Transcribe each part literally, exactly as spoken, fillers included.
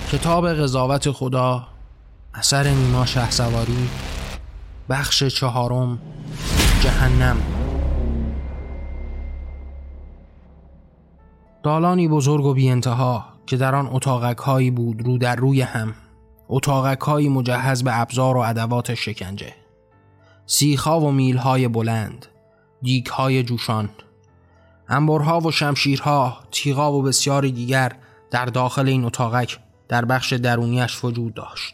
کتاب قضاوت خدا، اثر نیما شهسواری، بخش چهارم، جهنم. دالانی بزرگ و بی انتها که در آن اتاقک هایی بود رو در روی هم، اتاقک هایی مجهز به ابزار و ادوات شکنجه، سیخ‌ها و میل‌های بلند، دیگ‌های جوشان، انبرها و شمشیرها، تیغا و بسیاری دیگر در داخل این اتاقک در بخش درونیش وجود داشت.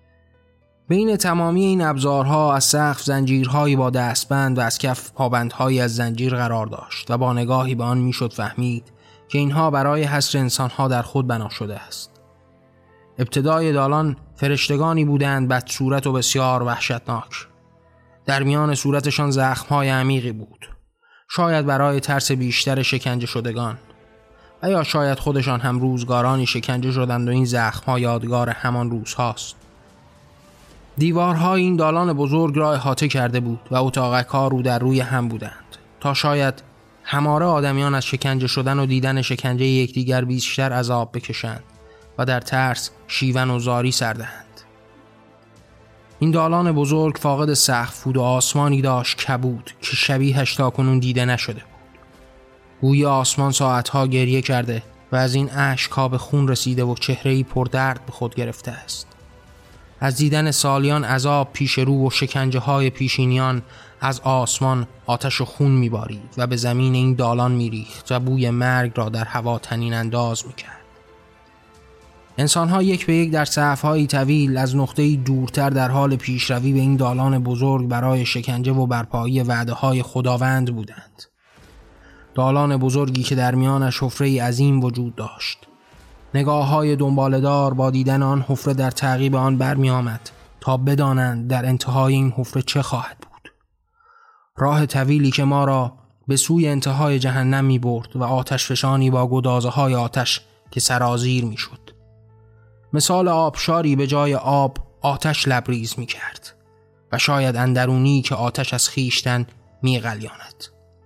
بین تمامی این ابزارها از سقف زنجیرهایی با دستبند و از کف پابندهایی از زنجیر قرار داشت و با نگاهی به آن میشد فهمید که اینها برای حصر انسانها در خود بنا شده است. ابتدای دالان فرشتگانی بودند بدصورت و بسیار وحشتناک. در میان صورتشان زخمهای عمیقی بود، شاید برای ترس بیشتر شکنجه شدگان، و یا شاید خودشان هم روزگارانی شکنجه شدند و این زخمها یادگار همان روزهاست. دیوارهای این دالان بزرگ را احاطه کرده بود و اتاقک‌ها رو در روی هم بودند تا شاید هماره آدمیان از شکنجه شدن و دیدن شکنجه یکدیگر بیشتر عذاب بکشند و در ترس شیون و زاری سردهند. این دالان بزرگ فاقد سقف بود و آسمانی داشت کبود که شبیهش تاکنون دیده نشده بود. گویی آسمان ساعتها گریه کرده و از این اشک‌ها به خون رسیده و چهره‌ای پردرد به خود گرفته است. از دیدن سالیان عذاب پیش رو و شکنجه های پیشینیان از آسمان آتش و خون میبارید و به زمین این دالان میریخت و بوی مرگ را در هوا طنین انداز میکرد. انسانها یک به یک در صف‌های طویل از نقطه‌ای دورتر در حال پیشروی به این دالان بزرگ برای شکنجه و برپایی وعده‌های خداوند بودند. دالان بزرگی که در میانش حفره‌ای عظیم وجود داشت. نگاه‌های دنباله‌دار با دیدن آن حفره در تعقیب آن برمی آمد تا بدانند در انتهای این حفره چه خواهد بود. راه طویلی که ما را به سوی انتهای جهنم می برد و آتش فشانی با گدازه‌های آتش که سرازیر می شد. مثال آبشاری به جای آب آتش لبریز می کرد و شاید اندرونی که آتش از خیشتن می غلیاند.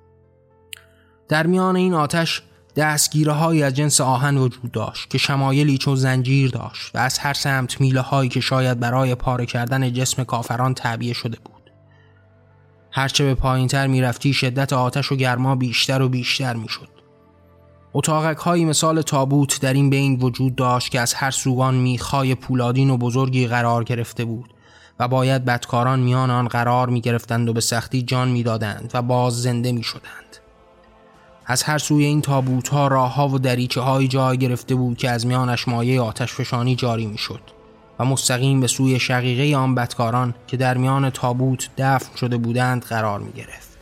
در میان این آتش دستگیره های از جنس آهن وجود داشت که شمایلی چون زنجیر داشت و از هر سمت میله هایی که شاید برای پاره کردن جسم کافران تعبیه شده بود. هرچه به پایین تر می رفتی شدت آتش و گرما بیشتر و بیشتر می شد. اتاقک هایی مثال تابوت در این بین وجود داشت که از هر سوان میخای پولادین و بزرگی قرار گرفته بود و باید بدکاران میان آن قرار می گرفتند و به سختی جان می دادند و باز زنده می شدند. از هر سوی این تابوت‌ها راه‌ها و دریچه‌های جای گرفته بود که از میانش مایه آتش فشانی جاری می‌شد و مستقیم به سوی شقیقه آن بدکاران که در میان تابوت دفن شده بودند قرار می‌گرفت.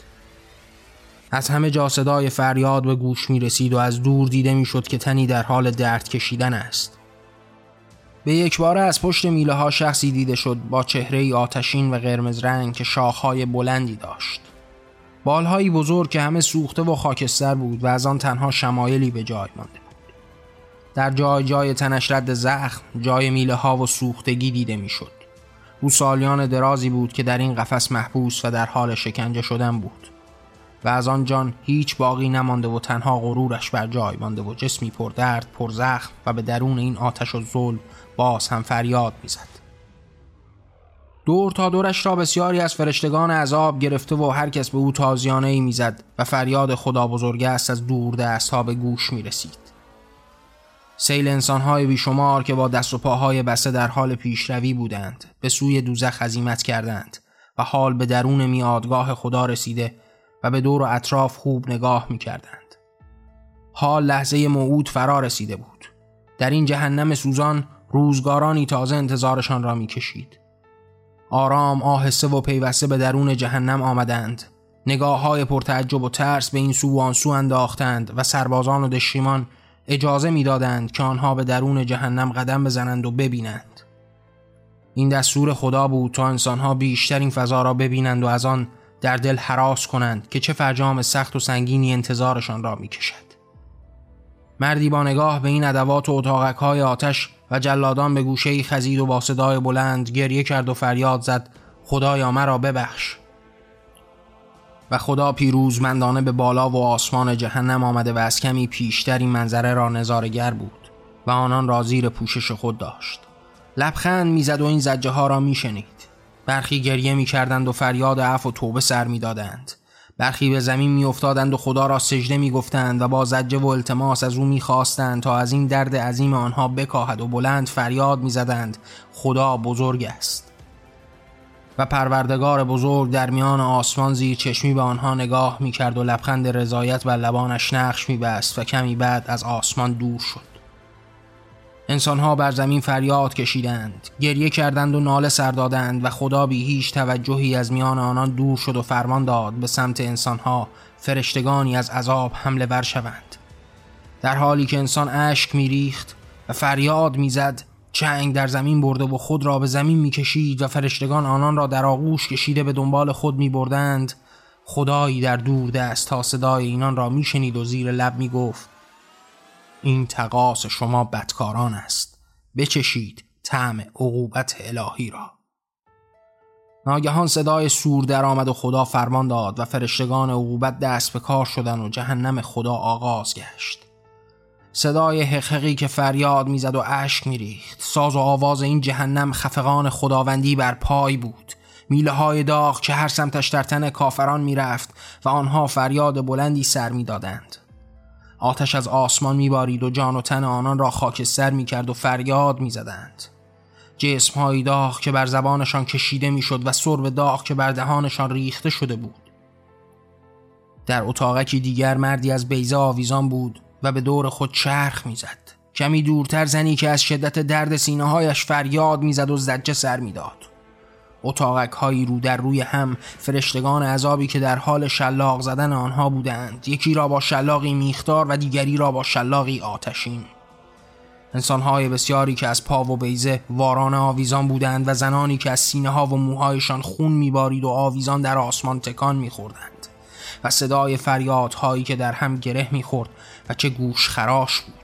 از همه جا صدای فریاد به گوش می‌رسید و از دور دیده می‌شد که تنی در حال درد کشیدن است. به یک باره از پشت میله‌ها شخصی دیده شد با چهره‌ای آتشین و قرمز رنگ که شاخ‌های بلندی داشت. بالهایی بزرگ که همه سوخته و خاکستر بود و از آن تنها شمایلی به جای مانده بود. در جای جای تنش رد زخم، جای میله ها و سوختگی دیده می شد. او سالیان درازی بود که در این قفس محبوس و در حال شکنجه شدن بود و از آن جان هیچ باقی نمانده و تنها غرورش بر جای مانده و جسمی پر درد، پر زخم و به درون این آتش و ظلم باز هم فریاد می زد. دور تا دورش را بسیاری از فرشتگان عذاب گرفته و هر کس به او تازیانه‌ای می‌زد و فریاد خدا بزرگ است از دور دست‌ها به گوش می‌رسید. سیل انسان‌های بیشمار که با دست و پاهای بسته در حال پیشروی بودند به سوی دوزخ عزیمت کردند و حال به درون میادگاه خدا رسیده و به دور و اطراف خوب نگاه می‌کردند. حال لحظه موعود فرا رسیده بود. در این جهنم سوزان روزگارانی تازه انتظارشان را می‌کشید. آرام آهسته و پیوسته به درون جهنم آمدند. نگاه‌های پرتعجب و ترس به این سو و آن سو انداختند و سربازان و دشمنان اجازه می‌دادند که آنها به درون جهنم قدم بزنند و ببینند. این دستور خدا بود تا انسان‌ها بیشتر این فضا را ببینند و از آن در دل هراس کنند که چه فرجام سخت و سنگینی انتظارشان را می‌کشد. مردی با نگاه به این ادوات و اتاقک‌های آتش و جلادان به گوشه‌ای خزید و با صدای بلند گریه کرد و فریاد زد: خدایا مرا ببخش. و خدا پیروزمندانه به بالا و آسمان جهنم آمده و از کمی پیشتر این منظره را نظاره‌گر بود و آنان را زیر پوشش خود داشت. لبخند میزد و این زجه ها را میشنید. برخی گریه میکردند و فریاد عفو و توبه سر میدادند. برخی به زمین میافتادند و خدا را سجده میگفتند و با زجه و التماس از او میخواستند تا از این درد عظیم آنها بکاهد و بلند فریاد میزدند خدا بزرگ است. و پروردگار بزرگ در میان آسمان زیر چشمی به آنها نگاه میکرد و لبخند رضایت بر لبانش نقش میبست و کمی بعد از آسمان دور شد. انسانها بر زمین فریاد کشیدند، گریه کردند و ناله سر دادند و خدا بی هیچ توجهی از میان آنان دور شد و فرمان داد به سمت انسانها فرشتگانی از عذاب حمله ور شوند. در حالی که انسان اشک میریخت و فریاد میزد، چنگ در زمین برده و خود را به زمین میکشید و فرشتگان آنان را در آغوش کشیده به دنبال خود میبردند. خدایی در دور دست تا صدای اینان را میشنید و زیر لب میگفت این تقاص شما بدکاران است، بچشید طعم عقوبت الهی را. ناگهان صدای سور در آمد و خدا فرمان داد و فرشتگان عقوبت دست به کار شدند و جهنم خدا آغاز گشت. صدای حقحقی که فریاد میزد و اشک میریخت، ساز و آواز این جهنم خفقان خداوندی بر پای بود. میله های داغ که هر سمتش در تن کافران میرفت و آنها فریاد بلندی سر میدادند. آتش از آسمان میبارید و جان و تن آنان را خاکستر میکرد و فریاد میزدند. جسم‌های داغ که بر زبانشان کشیده میشد و سرب داغ که بر دهانشان ریخته شده بود. در اتاقکی دیگر مردی از بیضه آویزان بود و به دور خود چرخ میزد. کمی دورتر زنی که از شدت درد سینه‌هایش فریاد میزد و زجه سر میداد. اتاقک هایی رو در روی هم، فرشتگان عذابی که در حال شلاق زدن آنها بودند، یکی را با شلاقی میختار و دیگری را با شلاقی آتشین. انسانهای بسیاری که از پا و بیضه واران آویزان بودند و زنانی که از سینه ها و موهایشان خون میبارید و آویزان در آسمان تکان میخوردند و صدای فریادهایی که در هم گره میخورد و چه گوش خراش بود.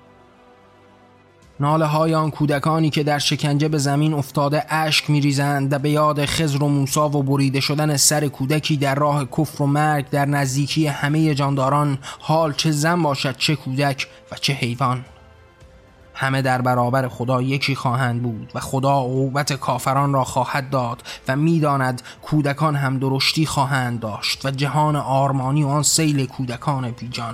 ناله های آن کودکانی که در شکنجه به زمین افتاده اشک میریزند و به یاد خضر و موسی و بریده شدن سر کودکی در راه کفر و مرگ در نزدیکی همه جانداران، حال چه زن باشد چه کودک و چه حیوان، همه در برابر خدا یکی خواهند بود و خدا عقوبت کافران را خواهد داد و میداند کودکان هم درشتی خواهند داشت و جهان آرمانی و آن سیل کودکان بیجان.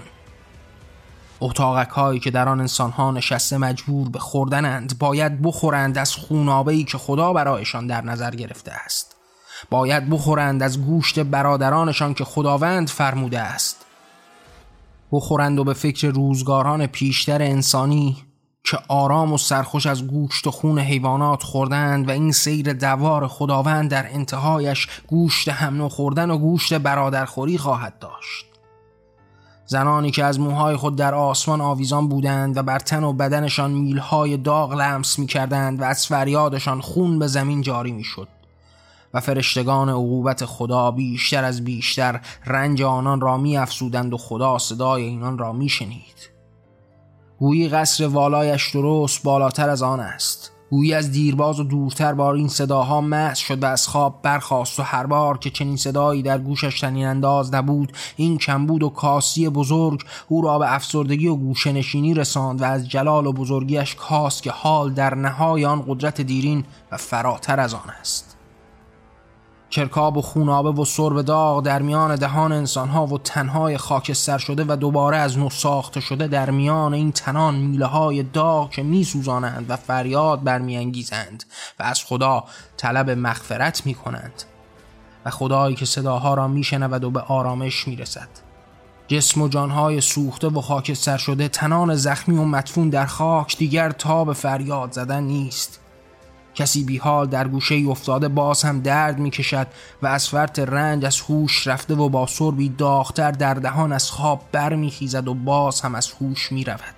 اتاقک هایی که در آن انسان ها نشسته مجبور به خوردنند، باید بخورند از خونابه‌ای که خدا برایشان در نظر گرفته است. باید بخورند از گوشت برادرانشان که خداوند فرموده است. بخورند و به فکر روزگاران پیشتر انسانی که آرام و سرخوش از گوشت و خون حیوانات خوردند و این سیر دوار خداوند در انتهایش گوشت هم نوع خوردن و گوشت برادرخوری خواهد داشت. زنانی که از موهای خود در آسمان آویزان بودند و بر تن و بدنشان میلهای داغ لمس می کردند و از فریادشان خون به زمین جاری می شد و فرشتگان عقوبت خدا بیشتر از بیشتر رنج آنان را می افزودند و خدا صدای اینان را می شنید. گویی قصر والایش درست بالاتر از آن است. گویی از دیرباز و دورتر بار این صداها مست شد و از خواب برخاست و هر بار که چنین صدایی در گوشش طنین انداز نبود، این کمبود و کاسی بزرگ او را به افسردگی و گوشه‌نشینی رساند و از جلال و بزرگیش کاست که حال در نهای آن قدرت دیرین و فراتر از آن است. چرکاب و خونابه و سرب داغ در میان دهان انسانها و تنهای خاکستر شده و دوباره از نو ساخته شده در میان این تنان میله های داغ که می سوزانند و فریاد برمی انگیزند و از خدا طلب مغفرت می کنند و خدایی که صداها را می شنود و به آرامش می رسد. جسم و جانهای سوخته و خاکستر شده، تنان زخمی و مدفون در خاک، دیگر تاب فریاد زدن نیست. کسی بی حال در گوشه افتاده باز هم درد می کشد و از فرط رنج از هوش رفته و با سربی داغتر در دهان از خواب بر می خیزد و باز هم از هوش می رود.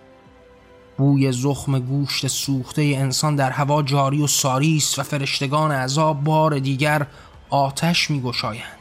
بوی زخم گوشت سوخته انسان در هوا جاری و ساری است و فرشتگان عذاب بار دیگر آتش می گشایند.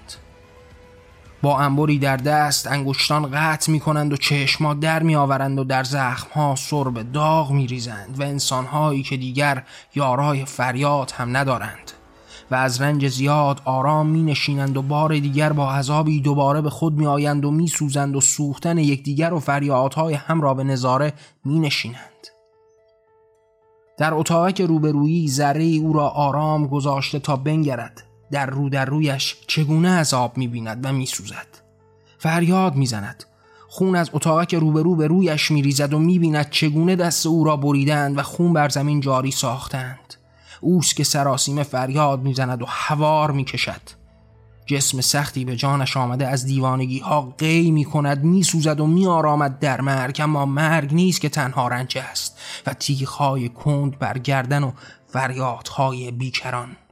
با انبری در دست انگشتان قطع می کنند و چشما در می آورند و در زخمها سرب داغ می ریزند و انسانهایی که دیگر یارای فریاد هم ندارند و از رنج زیاد آرام می نشینند و بار دیگر با عذابی دوباره به خود می آیند و می سوزند و سوختن یکدیگر و فریادهای هم را به نظاره می نشینند. در اتاق روبرویی ذره او را آرام گذاشته تا بنگرد در رو در رویش چگونه عذاب می بیند و می سوزد. فریاد می زند. خون از اتاق روبرو به رویش می ریزد و می بیند چگونه دست او را بریدند و خون بر زمین جاری ساختند. اوست که سراسیمه فریاد می زند و هوار می کشد. جسم سختی به جانش آمده از دیوانگی ها قی می کند، می سوزد و می آرامد در مرگ، اما مرگ نیست که تنها رنج است و تیغ‌های کند بر گردن و فریادهای بیکران.